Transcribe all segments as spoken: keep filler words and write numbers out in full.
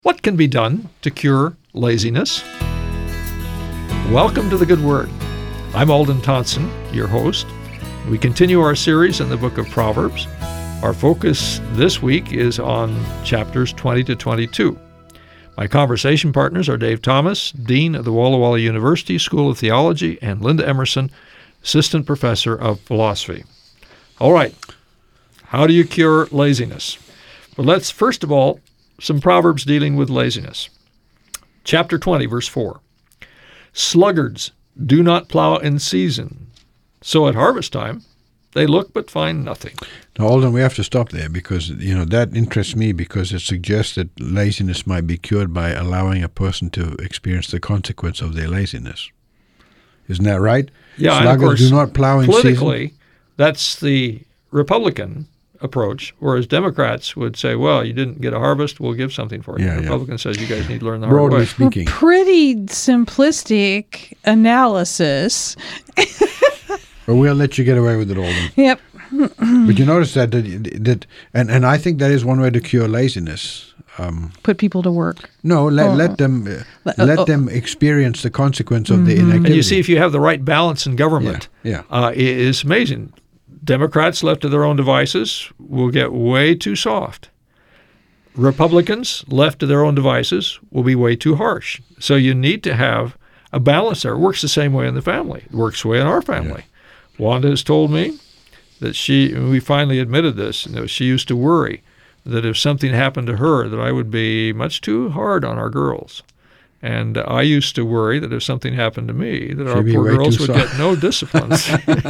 What can be done to cure laziness? Welcome to the Good Word. I'm Alden Thompson, your host. We continue our series in the book of Proverbs. Our focus this week is on chapters twenty to twenty-two. My conversation partners are Dave Thomas, Dean of the Walla Walla University School of Theology, and Linda Emerson, Assistant Professor of Philosophy. All right, how do you cure laziness? Well, let's first of all some Proverbs dealing with laziness. Chapter twenty, verse four. Sluggards do not plow in season, so at harvest time they look but find nothing. Now, Alden, we have to stop there because, you know, that interests me because it suggests that laziness might be cured by allowing a person to experience the consequence of their laziness. Isn't that right? Yeah, Sluggards and of course, do not plow in politically, season. That's the Republican approach, whereas Democrats would say, well, you didn't get a harvest, we'll give something for you. Yeah, the yeah. Republican says you guys need to learn the hard Broadly way. speaking. Pretty simplistic analysis. But we'll let you get away with it, Alden. Yep. But you notice that, that, that and, and I think that is one way to cure laziness. Um, Put people to work. no, let, Oh. let them uh, Let- let oh. them experience the consequence of the Mm-hmm. inactivity. And you see, if you have the right balance in government, Yeah, Uh, it is amazing. Democrats left to their own devices will get way too soft. Republicans left to their own devices will be way too harsh. So you need to have a balance there. It works the same way in the family. It works the way in our family. Wanda has told me that she, and we finally admitted this, you know, she used to worry that if something happened to her that I would be much too hard on our girls. And I used to worry that if something happened to me, that our She'd be poor way girls too would soft. get no disciplines.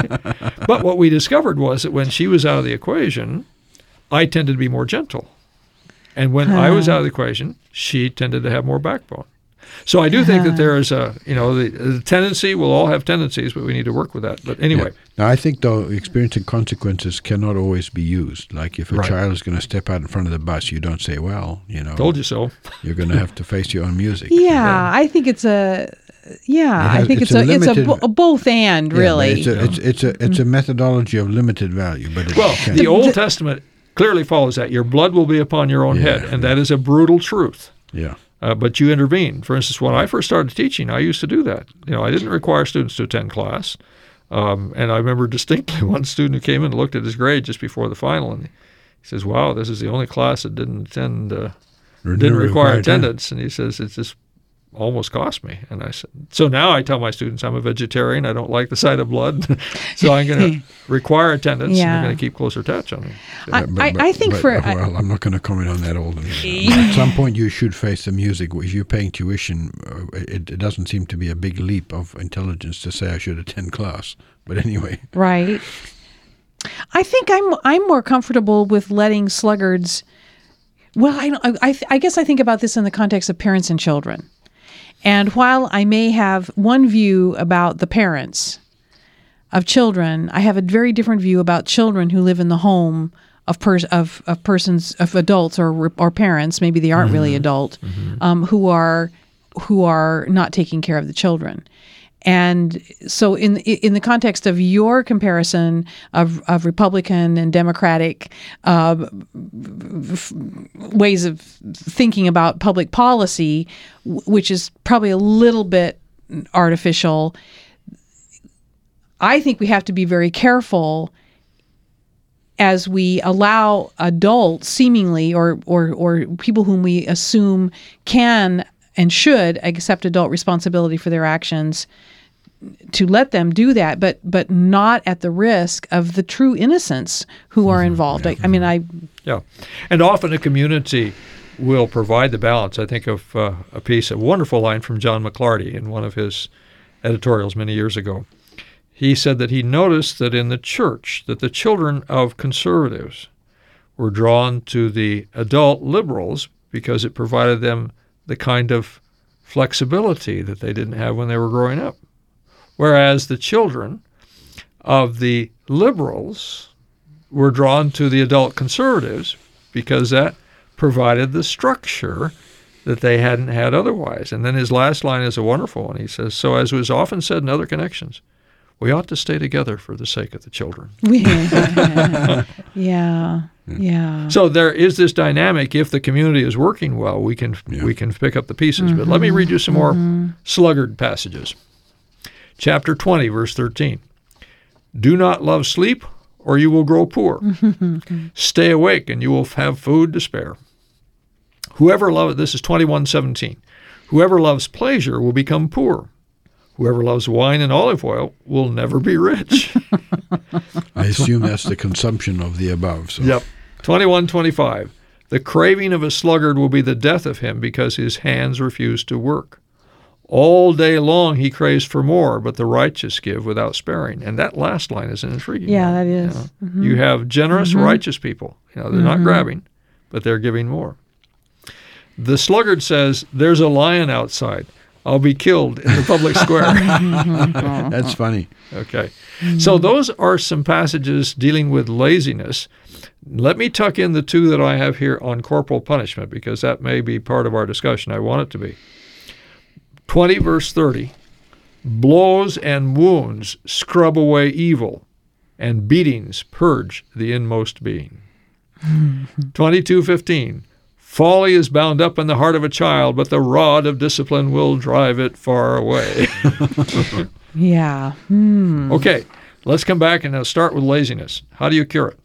But what we discovered was that when she was out of the equation, I tended to be more gentle. And when I was out of the equation, she tended to have more backbone. So I do think that there is a, you know, the, the tendency, we'll all have tendencies, but we need to work with that. But anyway. Now, I think, though, experiencing consequences cannot always be used. Like if a Right. child is going to step out in front of the bus, you don't say, well, you know, Told you so. you're going to have to face your own music. Yeah, I think it's a. Yeah, It has- I think it's it's, a a, it's a, limited- bo- a both and Yeah, but really. it's a, it's, it's a it's a methodology of limited value, but it Well, can. the Old Testament clearly follows that. Your blood will be upon your own Yeah, head, and that is a brutal truth. yeah. Uh, but you intervene. For instance, when I first started teaching, I used to do that. You know, I didn't require students to attend class. Um, and I remember distinctly one student who came in and looked at his grade just before the final, and he says, wow, this is the only class that didn't attend, uh, Or didn't never require required attendance. And he says, it just almost cost me. And I said, so now I tell my students I'm a vegetarian. I don't like the sight of blood. So I'm going to require attendance, and Yeah. I'm going to keep closer touch on me. So- I, But- I, but- I think but- for. uh, well, I'm not going to comment on that, Alden. At some point, you should face the music. If you're paying tuition, uh, it, it doesn't seem to be a big leap of intelligence to say I should attend class. But anyway, Right. I think I'm I'm more comfortable with letting sluggards. Well, I don't- I I guess I think about this in the context of parents and children. And while I may have one view about the parents of children, I have a very different view about children who live in the home of pers- of of persons of adults or or parents. Maybe they aren't really adult, um, who are who are not taking care of the children. And so, in in the context of your comparison of, of Republican and Democratic uh, f- ways of thinking about public policy, w- which is probably a little bit artificial, I think we have to be very careful as we allow adults, seemingly, or or or people whom we assume can and should accept adult responsibility for their actions, to let them do that, but but not at the risk of the true innocents who are involved. I, I mean, I Yeah. And often a community will provide the balance. I think of uh, a piece, a wonderful line from John McClarty in one of his editorials many years ago. He said that he noticed that in the church that the children of conservatives were drawn to the adult liberals because it provided them the kind of flexibility that they didn't have when they were growing up. Whereas the children of the liberals were drawn to the adult conservatives because that provided the structure that they hadn't had otherwise. And then his last line is a wonderful one. He says, so as was often said in other connections, we ought to stay together for the sake of the children. yeah. Yeah. So there is this dynamic. If the community is working well, we can Yeah. we can pick up the pieces. But let me read you some more sluggard passages. Chapter twenty, verse thirteen. Do not love sleep, or you will grow poor. Stay awake, and you will have food to spare. Whoever loves, this is twenty-one seventeen. Whoever loves pleasure will become poor. Whoever loves wine and olive oil will never be rich. I assume that's the consumption of the above. So. Yep. twenty-one twenty-five. The craving of a sluggard will be the death of him because his hands refuse to work. All day long he craves for more, but the righteous give without sparing. And that last line is an intriguing Yeah, one. that is. You know, Mhm. you have generous, Mhm. righteous people. You know, they're not grabbing, but they're giving more. The sluggard says, there's a lion outside. I'll be killed in the public square. That's funny. Okay. So those are some passages dealing with laziness. Let me tuck in the two that I have here on corporal punishment, because that may be part of our discussion. I want it to be. twenty, verse thirty. Blows and wounds scrub away evil, and beatings purge the inmost being. twenty-two fifteen. Folly is bound up in the heart of a child, but the rod of discipline will drive it far away. Yeah. Hmm. Okay, let's come back and now start with laziness. How do you cure it?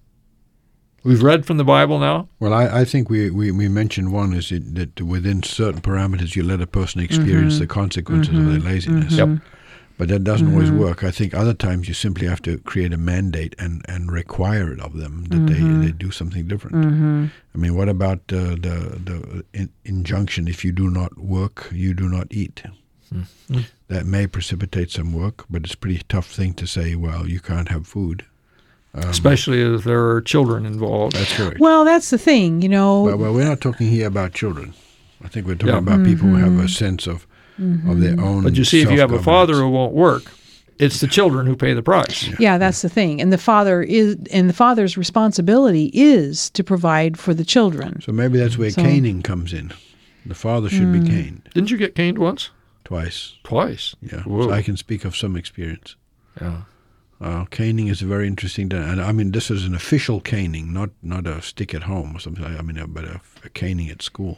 We've read from the Bible now. Well, I, I think we, we, we mentioned one is it, that within certain parameters you let a person experience the consequences of their laziness. Yep. But that doesn't always work. I think other times you simply have to create a mandate and, and require it of them that they, they do something different. I mean, what about uh, the, the in, injunction, if you do not work, you do not eat? That may precipitate some work, but it's a pretty tough thing to say, well, you can't have food. Um, Especially if there are children involved. That's correct. Well, that's the thing, you know. Well, well, we're not talking here about children. I think we're talking Yeah. about people who have a sense of of their own. But you see, if you have a self-governance. father who won't work, it's the children who pay the price. Yeah, that's the thing. And the father is, and the father's responsibility is to provide for the children. So maybe that's where So- caning comes in. The father should be caned Didn't you get caned once? twice. Twice. Yeah, Whoa. so I can speak of some experience. Yeah. Uh, caning is a very interesting, di- and I mean this is an official caning, not not a stick at home or something. I mean, uh, but a, a caning at school.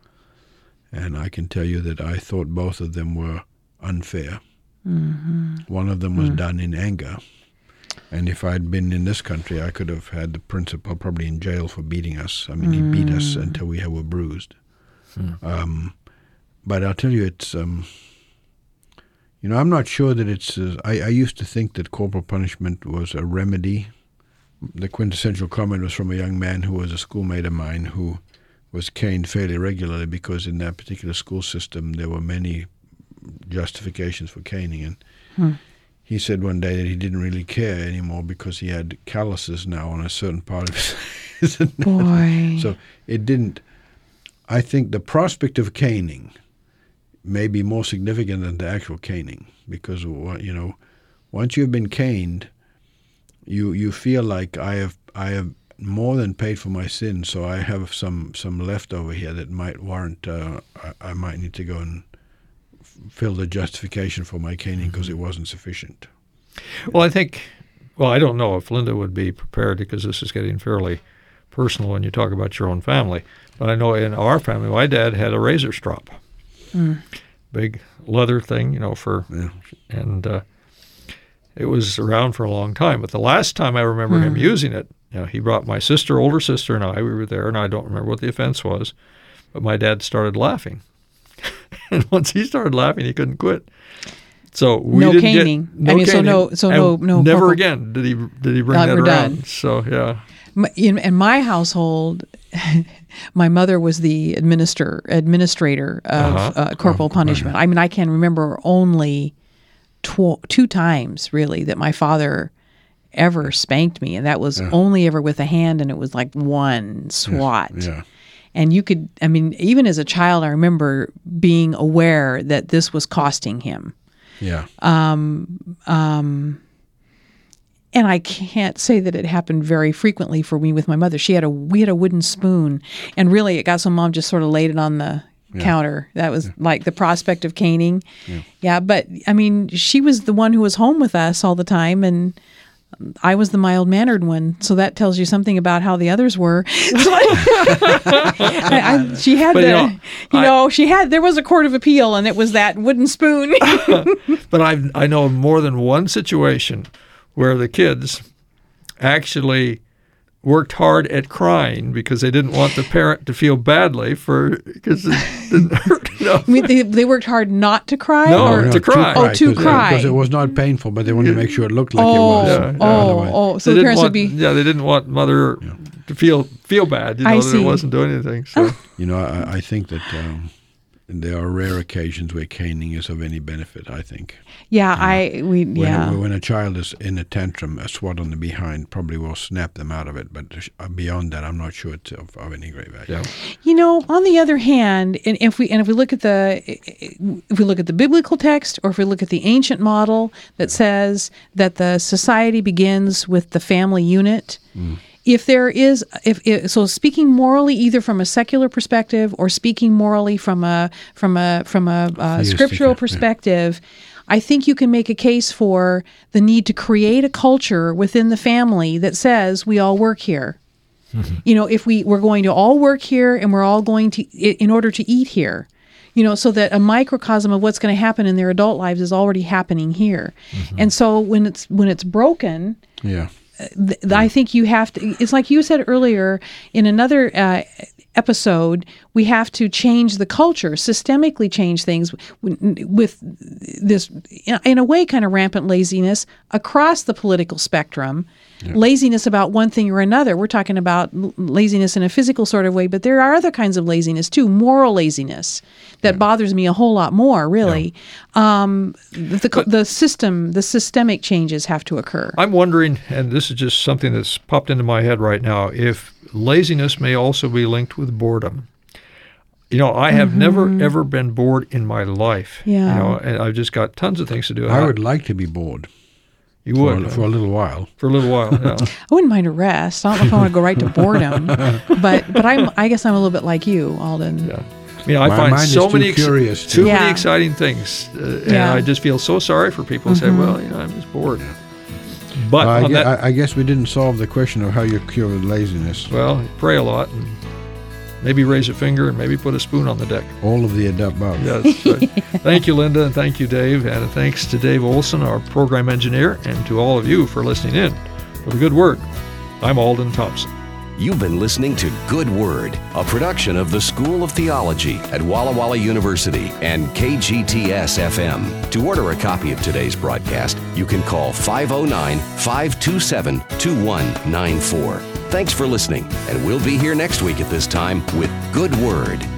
And I can tell you that I thought both of them were unfair. Mm-hmm. One of them was Mm. done in anger, and if I'd been in this country, I could have had the principal probably in jail for beating us. I mean, he beat us until we were bruised. Um, but I'll tell you, it's. Um, You know, I'm not sure that it's. Uh, I, I used to think that corporal punishment was a remedy. The quintessential comment was from a young man who was a schoolmate of mine who was caned fairly regularly because in that particular school system there were many justifications for caning. And Hmm. he said one day that he didn't really care anymore because he had calluses now on a certain part of his Boy. So it didn't. I think the prospect of caning may be more significant than the actual caning because, you know, once you've been caned, you you feel like I have I have more than paid for my sins, so I have some some left over here that might warrant. Uh, I, I might need to go and f- fill the justification for my caning because it wasn't sufficient. Well, I think, well, I don't know if Linda would be prepared because this is getting fairly personal when you talk about your own family. But I know in our family, my dad had a razor strop, Mm. big leather thing, you know, for, Yeah. and uh, it was around for a long time. But the last time I remember him using it, you know, he brought my sister, older sister, and I. We were there, and I don't remember what the offense was, but my dad started laughing, and once he started laughing, he couldn't quit. So we No didn't caning. Get, no I mean, so caning, no- so and no- no Never corporal- again did he did he bring Not that we're around. done. So yeah. My- In, in my household, my mother was the administer administrator of Uh-huh. uh, corporal punishment. I mean, I can remember only tw- two times really that my father ever spanked me, and that was only ever with a hand, and it was like one swat. Yeah. And you could, I mean, even as a child, I remember being aware that this was costing him. Yeah. And I can't say that it happened very frequently for me with my mother. She had a we had a wooden spoon, and really it got so Mom just sort of laid it on the counter. That was like the prospect of caning. Yeah. yeah, but I mean, she was the one who was home with us all the time, and I was the mild-mannered one, so that tells you something about how the others were. So I, I, she had But, the, you you know, know, I- you know, she had. There was a court of appeal, and it was that wooden spoon. But I I know of more than one situation where the kids actually worked hard at crying because they didn't want the parent to feel badly for because it didn't hurt. You know? I mean, they, they worked hard not to cry. No, or, no, to cry. Oh, to 'cause- cry. Because it was not painful, but they wanted to make sure it looked like it Oh, was. Yeah, yeah. oh, Otherwise- oh. So They the didn't parents want, would be. yeah, they didn't want mother to feel feel bad. You know I that see. it wasn't doing anything. So You know, I, I think that um, there are rare occasions where caning is of any benefit, I think. Yeah, I we When, yeah. when a child is in a tantrum, a swat on the behind probably will snap them out of it. But beyond that, I'm not sure it's of, of any great value. yeah, You know, on the other hand, and if we and if we look at the if we look at the biblical text, or if we look at the ancient model that says that the society begins with the family unit, if there is if, if so speaking morally either from a secular perspective or speaking morally from a from a from a uh, Theistic, scriptural yeah. perspective, I think you can make a case for the need to create a culture within the family that says we all work here. You know, if we, we're going to all work here and we're all going to, i- in order to eat here, you know, so that a microcosm of what's going to happen in their adult lives is already happening here. And so when it's, when it's broken, Yeah. th- th- I think you have to, it's like you said earlier in another uh, episode, we have to change the culture, systemically change things w- with this, in a way, kind of rampant laziness across the political spectrum. Laziness about one thing or another. We're talking about l- laziness in a physical sort of way, but there are other kinds of laziness too, moral laziness that bothers me a whole lot more, really. Um, the, the, the system, the systemic changes have to occur. I'm wondering, and this is just something that's popped into my head right now, if laziness may also be linked with boredom. You know, I have never ever been bored in my life. Yeah. You know, and I've just got tons of things to do. I would like to be bored You for, would for a little while. for a little while. Yeah. I wouldn't mind a rest. I don't know if I want to go right to boredom, but but I'm I guess I'm a little bit like you, Alden. Yeah. I mean, I My find mind is so too many ex- curious too to- many Yeah. exciting things, uh, and Yeah. I just feel so sorry for people who say, "Well, you know, I'm just bored." But Well, I, on gue- that, I, I guess we didn't solve the question of how you cure laziness. well, pray a lot, and maybe raise a finger, and maybe put a spoon on the deck. All of the above. Yeah, that's right. Thank you, Linda, and thank you, Dave, and thanks to Dave Olson, our program engineer, and to all of you for listening in for the Good Word. I'm Alden Thompson. You've been listening to Good Word, a production of the School of Theology at Walla Walla University and K G T S F M. To order a copy of today's broadcast, you can call five oh nine, five two seven, two one nine four. Thanks for listening, and we'll be here next week at this time with Good Word.